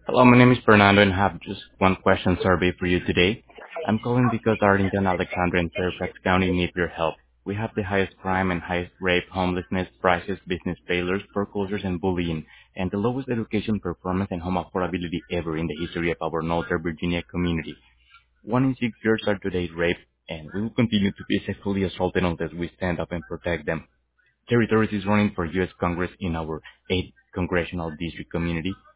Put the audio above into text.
Hello, my name is Fernando and I have just one question survey for you today. I'm calling because Arlington, Alexandria, and Fairfax County need your help. We have the highest crime and highest rape, homelessness, prices, business failures, foreclosures, and bullying, and the lowest education performance and home affordability ever in the history of our Northern Virginia community. 1 in 6 girls are today raped, and we will continue to be sexually assaulted unless we stand up and protect them. Territories is running for U.S. Congress in our 8th congressional district community.